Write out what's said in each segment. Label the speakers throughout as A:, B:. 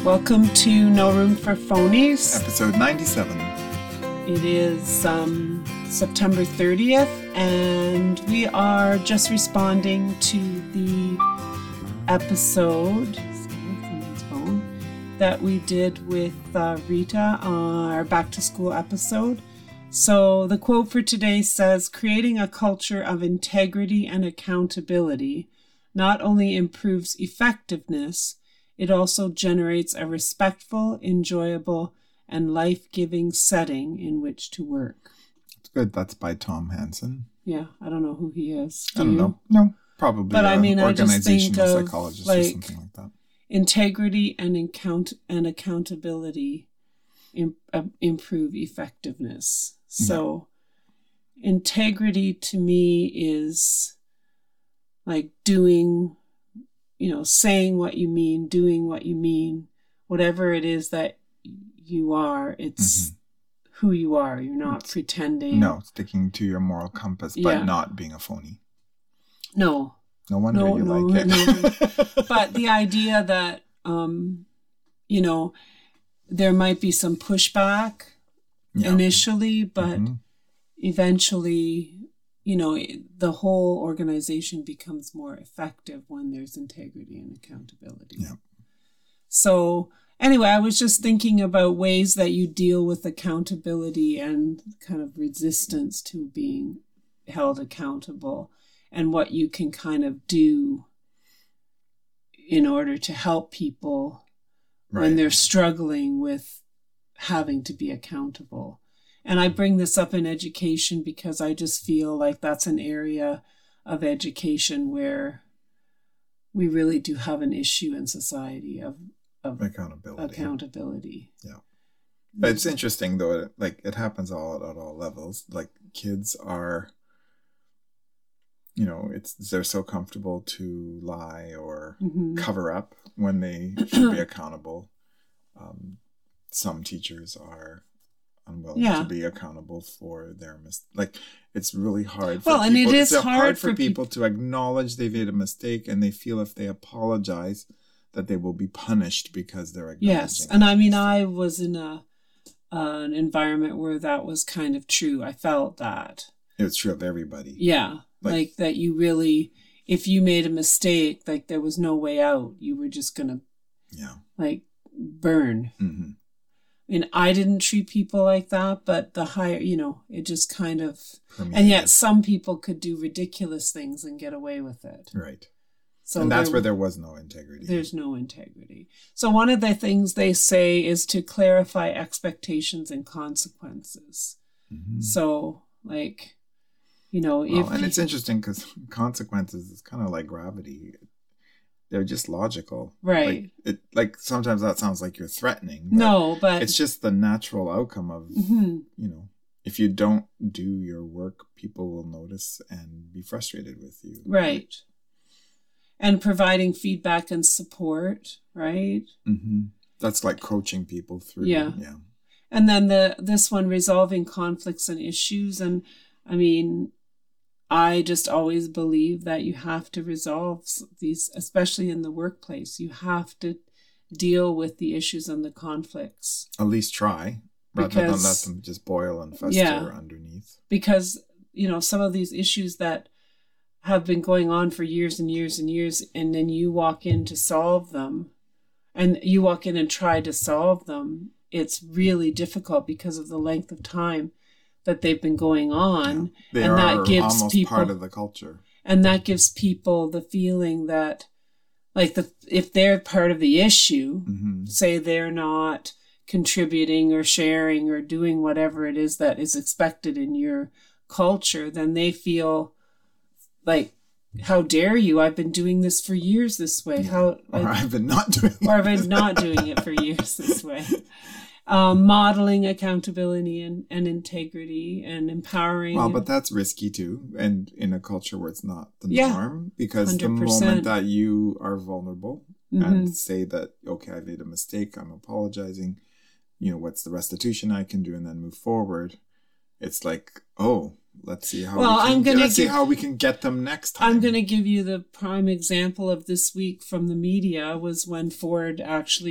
A: Welcome to No Room for Phonies.
B: Episode 97.
A: It is September 30th, and we are just responding to the episode that we did with Rita, our back to school episode. So the quote for today says, "Creating a culture of integrity and accountability not only improves effectiveness, it also generates a respectful, enjoyable, and life-giving setting in which to work."
B: It's good. That's by Tom Hansen.
A: Yeah, I don't know who he is.
B: I don't know. No, probably.
A: But I mean, I just think of
B: psychologist or something like that.
A: Integrity and accountability improve effectiveness. So integrity to me is like doing, saying what you mean, doing what you mean, whatever it is that you are, it's who you are. You're not pretending.
B: No, sticking to your moral compass, but not being a phony.
A: No.
B: No wonder you like it.
A: But the idea that, there might be some pushback initially, but eventually, the whole organization becomes more effective when there's integrity and accountability.
B: Yeah.
A: So anyway, I was just thinking about ways that you deal with accountability and kind of resistance to being held accountable, and what you can kind of do in order to help people when they're struggling with having to be accountable. And I bring this up in education because I just feel like that's an area of education where we really do have an issue in society of accountability.
B: Yeah. But it's interesting though, like it happens at all levels. Like kids are, they're so comfortable to lie or cover up when they should be accountable. Some teachers are unwilling to be accountable for their mistakes. Like it's really hard. It's hard for people to acknowledge they've made a mistake, and they feel if they apologize that they will be punished because they're acknowledging.
A: Yes, and I mean, I was in an environment where that was kind of true. I felt that
B: it was true of everybody.
A: Yeah, like that you really, if you made a mistake, like there was no way out. You were just gonna, like burn.
B: Mm-hmm.
A: I mean, I didn't treat people like that, but the higher, it just kind of,
B: permeated.
A: And yet some people could do ridiculous things and get away with it.
B: Right.
A: So
B: and that's where there was no integrity.
A: There's no integrity. So one of the things they say is to clarify expectations and consequences. Mm-hmm. So like,
B: and it's interesting because consequences is kind of like gravity. They're just logical.
A: Right.
B: Like sometimes that sounds like you're threatening.
A: But
B: it's just the natural outcome of, if you don't do your work, people will notice and be frustrated with you.
A: Right. And providing feedback and support, right?
B: Mm-hmm. That's like coaching people through.
A: Yeah. And then this one, resolving conflicts and issues. And I mean, I just always believe that you have to resolve these, especially in the workplace. You have to deal with the issues and the conflicts.
B: At least try, rather than let them just boil and fester underneath.
A: Because, some of these issues that have been going on for years and years and years, and then you walk in to solve them, and you walk in and try to solve them, it's really difficult because of the length of time that they've been going on.
B: They
A: and
B: are
A: that gives
B: almost
A: people
B: part of the culture.
A: And that gives people the feeling that, like, if they're part of the issue, say they're not contributing or sharing or doing whatever it is that is expected in your culture, then they feel like, how dare you? I've been doing this for years this way.
B: Or I've been not doing it.
A: Or I've been not doing it for years this way. Modeling accountability and integrity and empowering.
B: Well, but that's risky too. And in a culture where it's not the norm, because 100%. The moment that you are vulnerable and say that, okay, I made a mistake, I'm apologizing, what's the restitution I can do, and then move forward. It's like, let's see how we can get them next time.
A: I'm going to give you the prime example of this week from the media was when Ford actually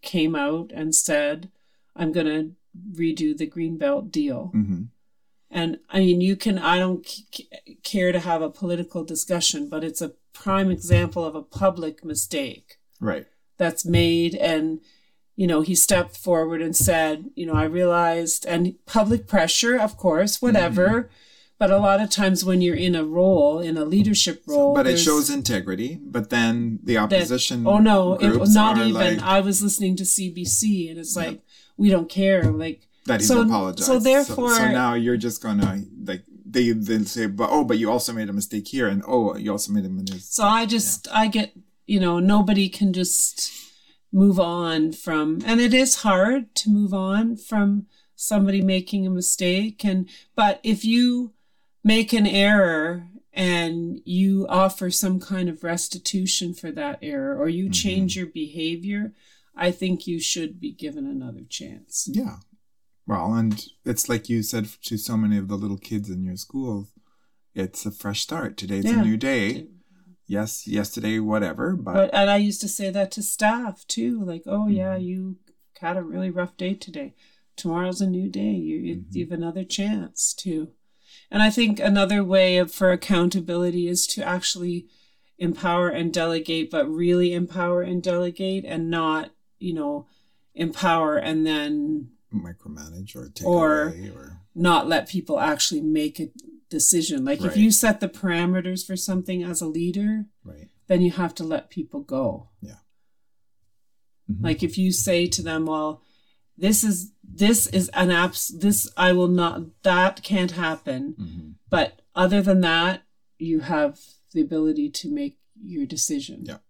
A: came out and said, I'm going to redo the Greenbelt deal.
B: Mm-hmm.
A: And I mean, I don't care to have a political discussion, but it's a prime example of a public mistake.
B: Right.
A: That's made. And, he stepped forward and said, I realized, and public pressure, of course, whatever. Mm-hmm. But a lot of times when you're in a leadership role.
B: But it shows integrity. But then the opposition.
A: It was not even. I was listening to CBC and it's like, we don't care. Like,
B: that he's apologized.
A: So therefore.
B: So now you're just going to, like, they then say, but you also made a mistake here. And you also made a mistake.
A: So I get, nobody can just move on from, and it is hard to move on from somebody making a mistake. But if you make an error and you offer some kind of restitution for that error, or you change your behavior, I think you should be given another chance.
B: Yeah. Well, and it's like you said to so many of the little kids in your school, it's a fresh start. Today's a new day. Yes, yesterday, whatever.
A: And I used to say that to staff too. Like, you had a really rough day today. Tomorrow's a new day. You have another chance too. And I think another way for accountability is to actually empower and delegate, but really empower and delegate, and not, empower and then
B: micromanage or take away or
A: not let people actually make a decision. Like if you set the parameters for something as a leader, then you have to let people go.
B: Yeah.
A: Mm-hmm. Like if you say to them, well, this is an I will not, that can't happen.
B: Mm-hmm.
A: But other than that, you have the ability to make your decision.
B: Yeah.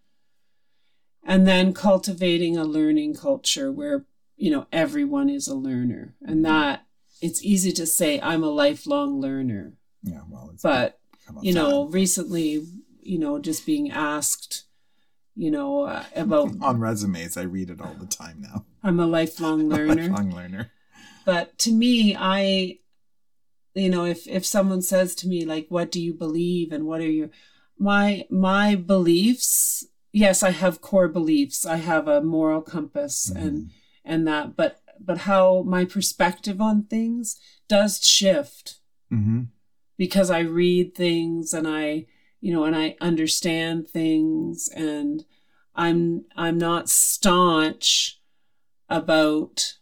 A: And then cultivating a learning culture where, everyone is a learner, and that it's easy to say I'm a lifelong learner.
B: Yeah. Well,
A: but recently, just being asked, about
B: on resumes, I read it all the time now.
A: I'm a lifelong learner.
B: Lifelong learner.
A: But to me, if someone says to me, like, what do you believe and what are my beliefs? Yes, I have core beliefs. I have a moral compass and that, but how my perspective on things does shift because I read things and I understand things, and I'm not staunch about,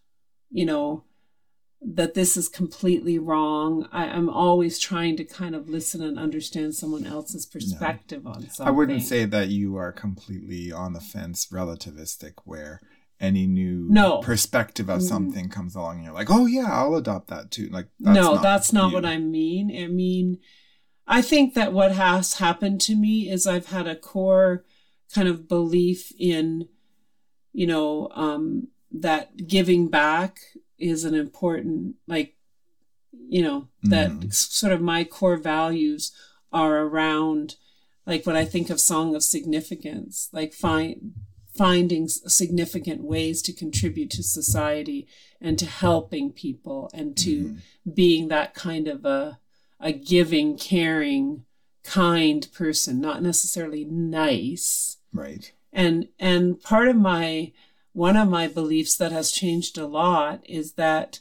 A: that this is completely wrong. I'm always trying to kind of listen and understand someone else's perspective on something.
B: I wouldn't say that you are completely on the fence, relativistic, where any new perspective of something comes along and you're like, oh yeah, I'll adopt that too. Like,
A: that's not what I mean. I mean, I think that what has happened to me is I've had a core kind of belief in, that giving back is an important, that sort of my core values are around, like when I think of Song of Significance, like finding significant ways to contribute to society and to helping people and to being that kind of a giving, caring, kind person, not necessarily nice.
B: Right.
A: And part of one of my beliefs that has changed a lot is that,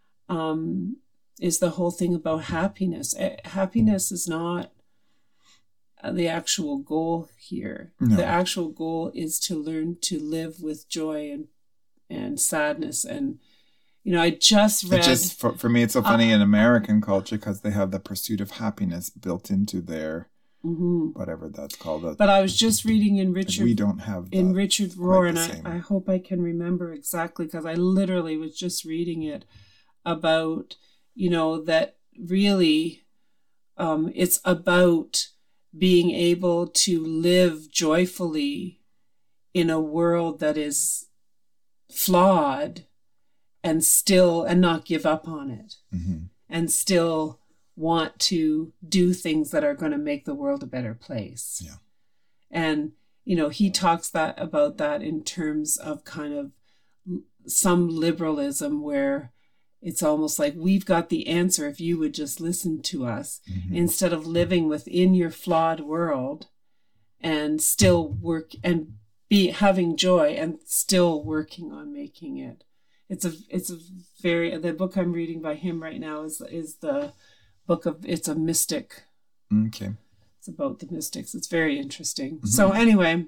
A: is the whole thing about happiness. Happiness is not the actual goal here.
B: No.
A: The actual goal is to learn to live with joy and sadness. And, I just read...
B: for me, it's so funny in American culture because they have the pursuit of happiness built into their... whatever that's called.
A: But I was just reading in Richard...
B: We don't have that.
A: In Richard Rohr, and I hope I can remember exactly because I literally was just reading it about, that really it's about being able to live joyfully in a world that is flawed and not give up on it and still want to do things that are going to make the world a better place.
B: Yeah.
A: And, he talks about that in terms of kind of some liberalism where it's almost like we've got the answer if you would just listen to us instead of living within your flawed world and still work and having joy and still working on making it. It's a very, the book I'm reading by him right now is the book of, it's a mystic.
B: Okay.
A: It's about the mystics. It's very interesting. Mm-hmm. So anyway,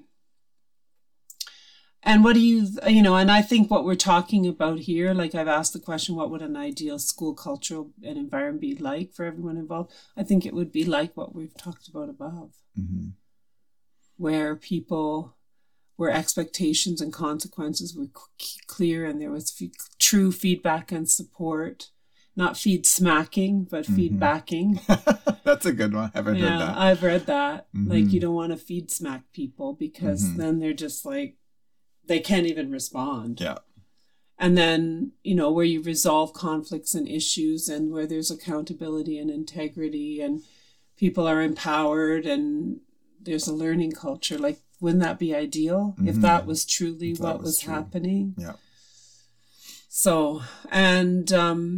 A: and what do you know, and I think what we're talking about here, like I've asked the question, what would an ideal school cultural and environment be like for everyone involved? I think it would be like what we've talked about above,
B: mm-hmm.
A: where expectations and consequences were clear, and there was true feedback and support. Not feed smacking, but feedbacking.
B: That's a good one. I've read that.
A: I've read that. Mm-hmm. Like, you don't want to feed smack people because then they're just like, they can't even respond.
B: Yeah.
A: And then, you know, where you resolve conflicts and issues and where there's accountability and integrity and people are empowered and there's a learning culture. Like, wouldn't that be ideal if that was truly what was happening?
B: Yeah.
A: So, and,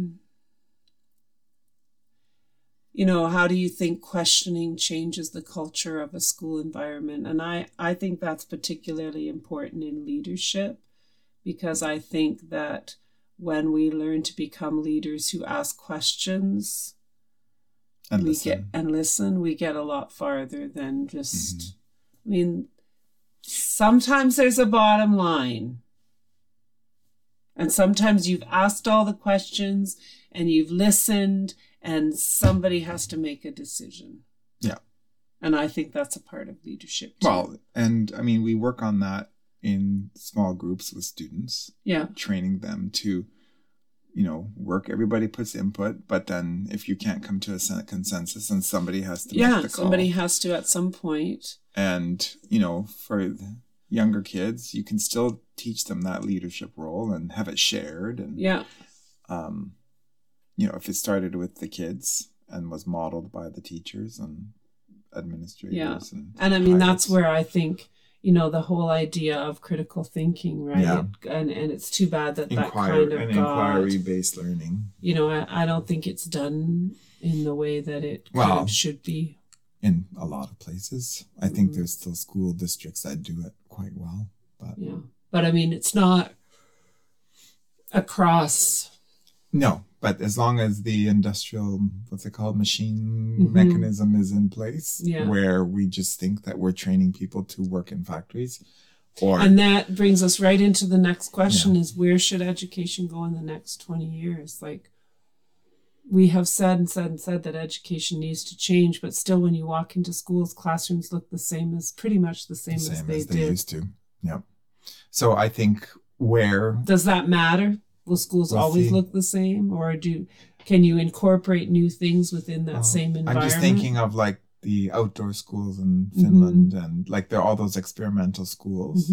A: you know, how do you think questioning changes the culture of a school environment? And I think that's particularly important in leadership, because I think that when we learn to become leaders who ask questions and listen, we get a lot farther than just, I mean, sometimes there's a bottom line. And sometimes you've asked all the questions and you've listened, and somebody has to make a decision.
B: Yeah.
A: And I think that's a part of leadership too.
B: Well, and I mean, we work on that in small groups with students.
A: Yeah.
B: Training them to, you know, work. Everybody puts input, but then if you can't come to a consensus, then somebody has to make the call.
A: Somebody has to at some point.
B: And, you know, for the younger kids, you can still teach them that leadership role and have it shared. And you know, if it started with the kids and was modeled by the teachers and administrators.
A: Yeah. And I mean, that's where I think, you know, the whole idea of critical thinking, right?
B: Yeah.
A: And it's too bad that kind of
B: inquiry-based learning.
A: You know, I don't think it's done in the way that it kind of should be.
B: In a lot of places. I think there's still school districts that do it quite well. But
A: yeah. But I mean, it's not across.
B: No, but as long as the industrial, machine mechanism is in place, where we just think that we're training people to work in factories.
A: And that brings us right into the next question is, where should education go in the next 20 years? Like, we have said that education needs to change, but still when you walk into schools, classrooms look pretty much the same as they did.
B: Used to. Yeah. So I think
A: does that matter? Will schools always look the same, or can you incorporate new things within that same environment?
B: I'm just thinking of like the outdoor schools in Finland and like there are all those experimental schools.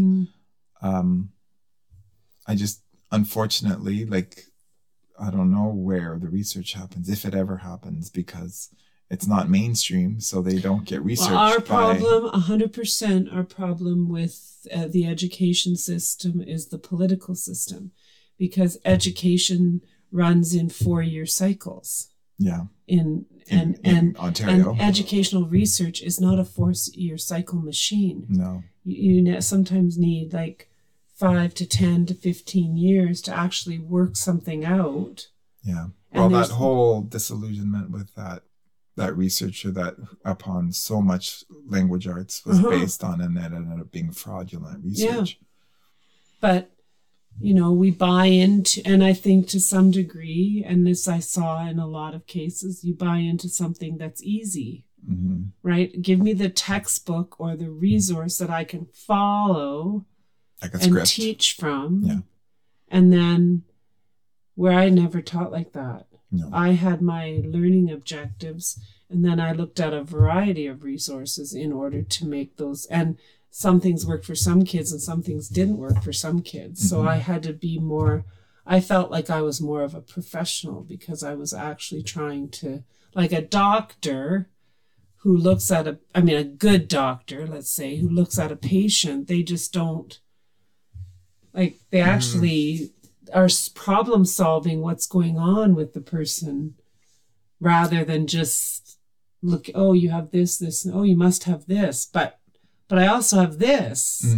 B: I just, unfortunately, like, I don't know where the research happens, if it ever happens, because it's not mainstream, so they don't get researched.
A: Well, our problem, 100%, our problem with the education system is the political system, because education runs in 4-year cycles.
B: Yeah.
A: In Ontario. And educational research is not a 4-year cycle machine.
B: No.
A: You sometimes need like 5 to 10 to 15 years to actually work something out.
B: Yeah. Well, that whole disillusionment with that researcher that upon so much language arts was based on, and that ended up being fraudulent research.
A: Yeah. But, you know, we buy into, and I think to some degree, and this I saw in a lot of cases, you buy into something that's easy. Right? Give me the textbook or the resource that I can follow and teach from.
B: Yeah.
A: And then where I never taught like that.
B: No.
A: I had my learning objectives, and then I looked at a variety of resources in order to make those. And some things worked for some kids and some things didn't work for some kids. So I had to be more, I felt like I was more of a professional because I was actually trying to, like a doctor who looks at a good doctor, let's say, who looks at a patient, they just don't, like, they actually are problem solving what's going on with the person rather than just look, oh, you have this, and oh, you must have this, but I also have this.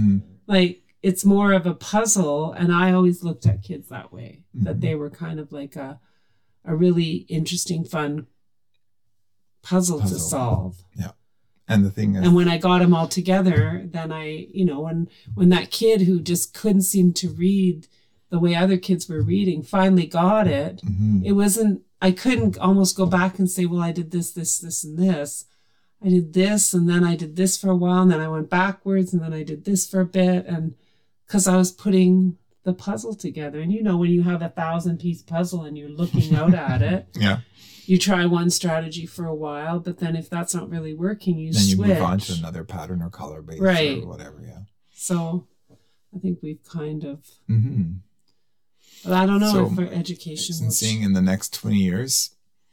A: like it's more of a puzzle. And I always looked at kids that way, that they were kind of like a really interesting, fun puzzle to solve.
B: Yeah. And the thing is,
A: and when I got them all together, then when that kid who just couldn't seem to read the way other kids were reading finally got it, it wasn't, I couldn't almost go back and say, well, I did this, and this. I did this, and then I did this for a while, and then I went backwards, and then I did this for a bit, and because I was putting the puzzle together. And when you have a 1,000-piece puzzle and you're looking out at it,
B: yeah,
A: you try one strategy for a while, but then if that's not really working, you switch.
B: Then you move on to another pattern or color base or whatever, yeah.
A: So I think we've kind of... But I don't know if our education...
B: So seeing in the next 20 years...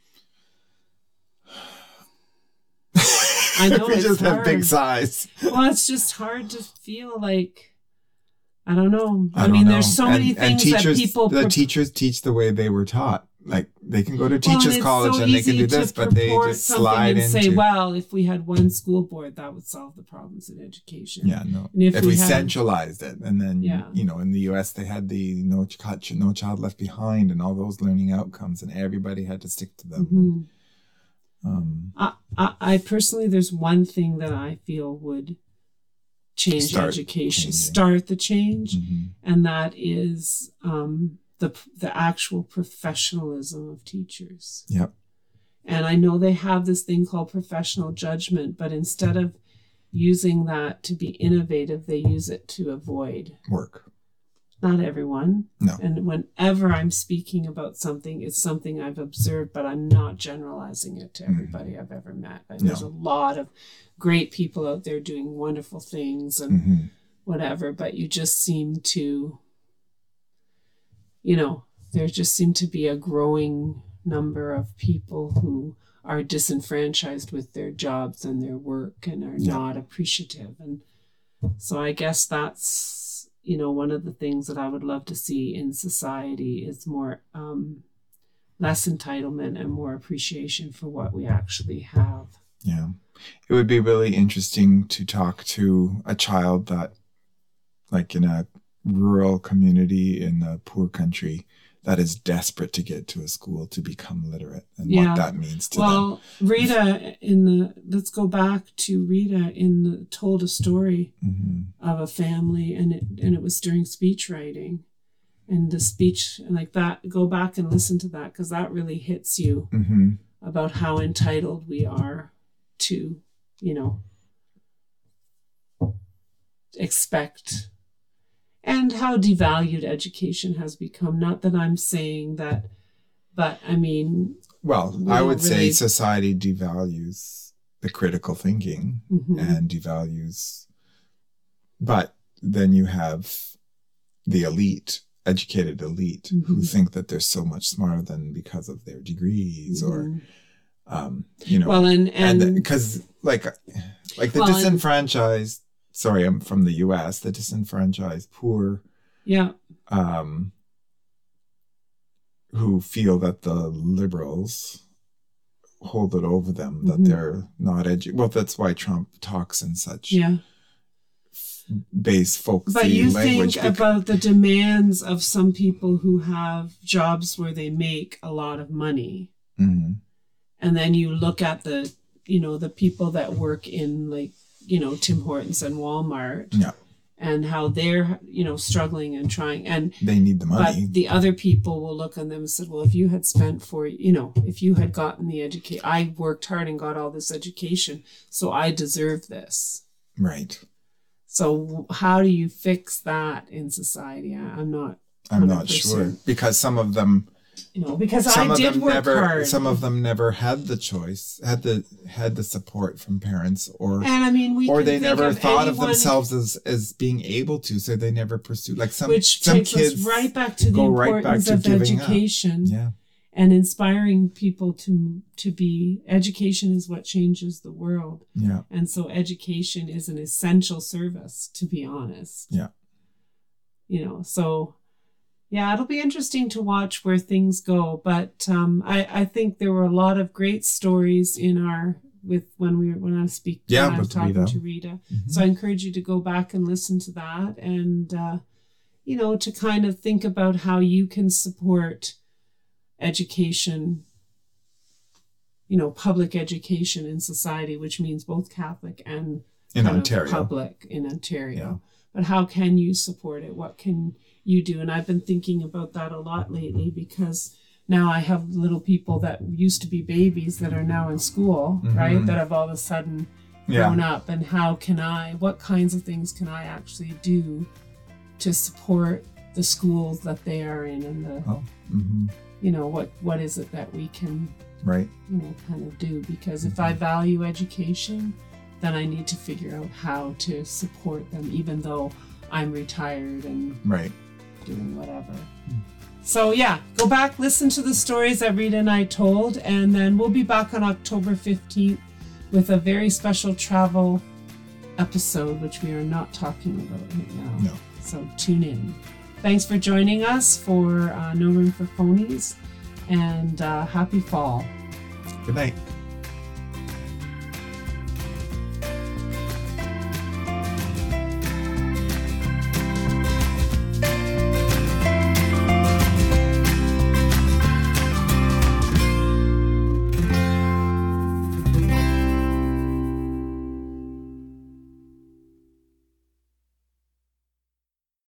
A: I know
B: we just
A: hard.
B: have big size.
A: Well, it's just hard to feel like... I don't know. I mean, there's so many things
B: teachers,
A: that people...
B: The teachers teach the way they were taught. Like, they can go to teachers' college and they can do this, but they just slide into...
A: say, well, if we had one school board, that would solve the problems in education.
B: Yeah, no. If we centralized it, and then, in the U.S., they had the No Child Left Behind and all those learning outcomes, and everybody had to stick to them.
A: I personally, there's one thing that I feel would change education, start the change, and that is... the actual professionalism of teachers.
B: Yep.
A: And I know they have this thing called professional judgment, but instead of using that to be innovative, they use it to avoid
B: work.
A: Not everyone.
B: No.
A: And whenever I'm speaking about something, it's something I've observed, but I'm not generalizing it to everybody I've ever met. There's a lot of great people out there doing wonderful things and whatever, but you just seem to... there just seem to be a growing number of people who are disenfranchised with their jobs and their work and are not appreciative. And so I guess that's, one of the things that I would love to see in society is more, less entitlement and more appreciation for what we actually have.
B: Yeah. It would be really interesting to talk to a child that, like in a rural community in a poor country, that is desperate to get to a school to become literate, and what that means to them. Well,
A: Rita let's go back to Rita told a story of a family, and it was during speech writing, and the speech like that. Go back and listen to that, because that really hits you about how entitled we are to, expect. And how devalued education has become. Not that I'm saying that, but I mean...
B: Well, I would say society devalues the critical thinking and devalues... But then you have the elite, educated elite, who think that they're so much smarter than because of their degrees or...
A: Well, and
B: because like the disenfranchised... Sorry, I'm from the U.S. The disenfranchised poor, who feel that the liberals hold it over them, that they're not educated. Well, that's why Trump talks in such base folksy language.
A: But you think about the demands of some people who have jobs where they make a lot of money, and then you look at the people that work in like. Tim Hortons and Walmart, and how they're, struggling and trying, and
B: they need the money.
A: But the other people will look on them and say, well, if you had spent if you had gotten the education, I worked hard and got all this education, so I deserve this.
B: Right.
A: So how do you fix that in society? I'm not
B: sure, because some of them,
A: because I did work hard.
B: Some of them never had the choice, had the support from parents, or they never thought of themselves as being able to, so they never pursued. Like some
A: takes
B: kids
A: us right back to the importance of education, and inspiring people to be. Education is what changes the world.
B: Yeah,
A: and so education is an essential service. To be honest.
B: Yeah.
A: So. Yeah, it'll be interesting to watch where things go. But I think there were a lot of great stories in our when I was talking to Rita. Mm-hmm. So I encourage you to go back and listen to that, and to kind of think about how you can support education, public education in society, which means both Catholic and
B: in Ontario.
A: Public in Ontario. Yeah. But how can you support it? What can you do? And I've been thinking about that a lot lately, because now I have little people that used to be babies that are now in school, mm-hmm. right? That have all of a sudden grown up. And what kinds of things can I actually do to support the schools that they are in, and what is it that we can, kind of do? Because if I value education, then I need to figure out how to support them, even though I'm retired and doing whatever. So go back, listen to the stories that Rita and I told, and then we'll be back on October 15th with a very special travel episode, which we are not talking about right now. No. So tune in. Thanks for joining us for No Room for Phonies, and happy fall.
B: Good night.